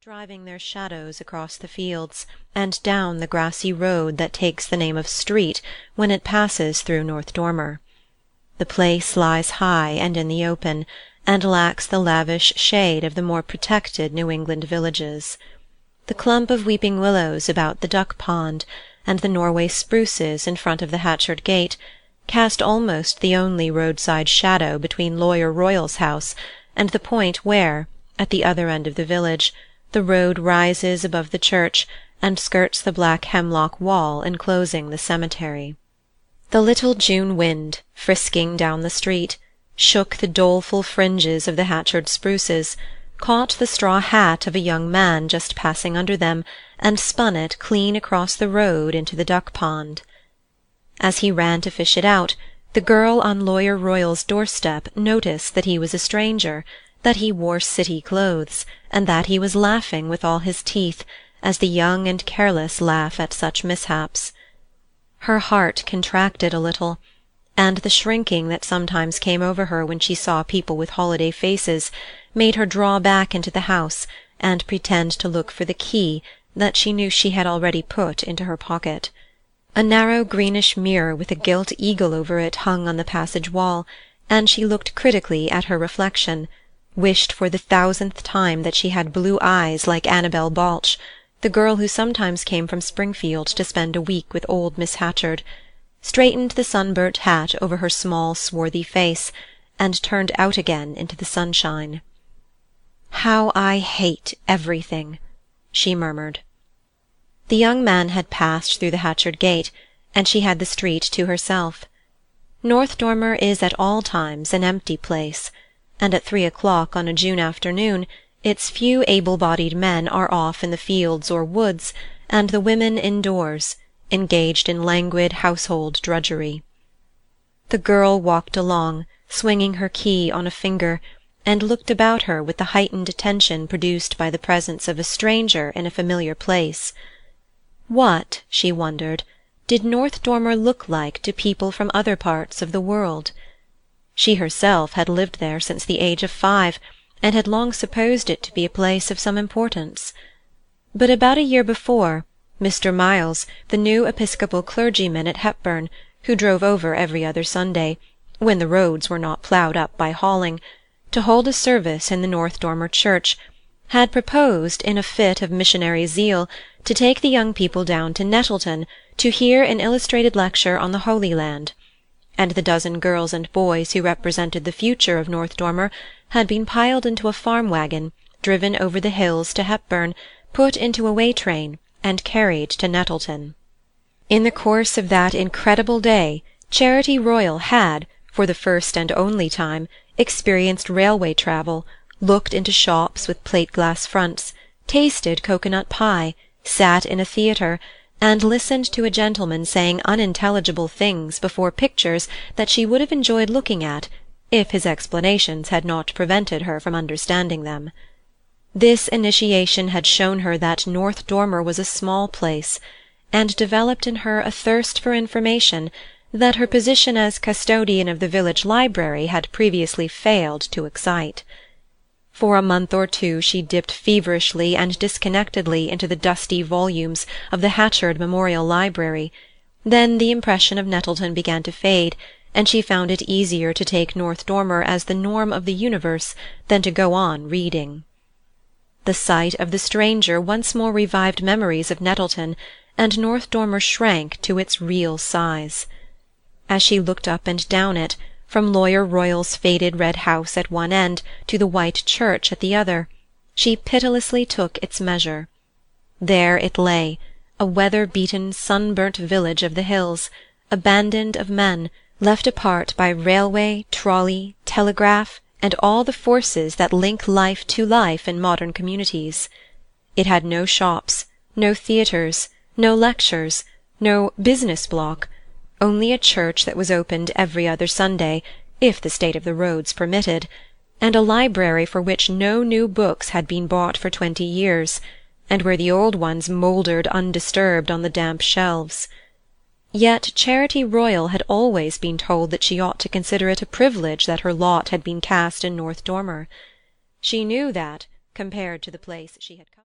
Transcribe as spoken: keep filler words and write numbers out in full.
driving their shadows across the fields and down the grassy road that takes the name of street when it passes through North Dormer. The place lies high and in the open, and lacks the lavish shade of the more protected New England villages. The clump of weeping willows about the duck pond, and the Norway spruces in front of the Hatchard gate, cast almost the only roadside shadow between Lawyer Royal's house and the point where, at the other end of the village, the road rises above the church and skirts the black hemlock wall enclosing the cemetery. The little June wind, frisking down the street, shook the doleful fringes of the Hatchard spruces, caught the straw hat of a young man just passing under them, and spun it clean across the road into the duck pond. As he ran to fish it out, the girl on Lawyer Royal's doorstep noticed that he was a stranger, that he wore city clothes, and that he was laughing with all his teeth, as the young and careless laugh at such mishaps. Her heart contracted a little, and the shrinking that sometimes came over her when she saw people with holiday faces made her draw back into the house and pretend to look for the key that she knew she had already put into her pocket. A narrow greenish mirror with a gilt eagle over it hung on the passage wall, and she looked critically at her reflection, wished for the thousandth time that she had blue eyes like Annabel Balch, the girl who sometimes came from Springfield to spend a week with old Miss Hatchard, straightened the sunburnt hat over her small swarthy face, and turned out again into the sunshine. "How I hate everything," she murmured. The young man had passed through the Hatchard gate, and she had the street to herself. North Dormer is at all times an empty place, and at three o'clock on a June afternoon its few able-bodied men are off in the fields or woods, and the women indoors, engaged in languid household drudgery. The girl walked along, swinging her key on a finger, and looked about her with the heightened attention produced by the presence of a stranger in a familiar place. What, she wondered, did North Dormer look like to people from other parts of the world? She herself had lived there since the age of five, and had long supposed it to be a place of some importance. But about a year before, Mister Miles, the new Episcopal clergyman at Hepburn, who drove over every other Sunday, when the roads were not ploughed up by hauling, to hold a service in the North Dormer church, had proposed, in a fit of missionary zeal, to take the young people down to Nettleton to hear an illustrated lecture on the Holy Land, and the dozen girls and boys who represented the future of North Dormer had been piled into a farm wagon, driven over the hills to Hepburn, put into a way-train, and carried to Nettleton. In the course of that incredible day, Charity Royal had, for the first and only time, experienced railway travel, looked into shops with plate-glass fronts, tasted cocoanut pie, sat in a theatre, and listened to a gentleman saying unintelligible things before pictures that she would have enjoyed looking at if his explanations had not prevented her from understanding them. This initiation had shown her that North Dormer was a small place, and developed in her a thirst for information that her position as custodian of the village library had previously failed to excite. For a month or two she dipped feverishly and disconnectedly into the dusty volumes of the Hatchard Memorial Library. Then the impression of Nettleton began to fade, and she found it easier to take North Dormer as the norm of the universe than to go on reading. The sight of the stranger once more revived memories of Nettleton, and North Dormer shrank to its real size. As she looked up and down it, from Lawyer Royal's faded red house at one end to the white church at the other, she pitilessly took its measure. There it lay, a weather-beaten, sunburnt village of the hills, abandoned of men, left apart by railway, trolley, telegraph, and all the forces that link life to life in modern communities. It had no shops, no theatres, no lectures, no business block, only a church that was opened every other Sunday, if the state of the roads permitted, and a library for which no new books had been bought for twenty years, and where the old ones mouldered undisturbed on the damp shelves. Yet Charity Royal had always been told that she ought to consider it a privilege that her lot had been cast in North Dormer. She knew that, compared to the place she had come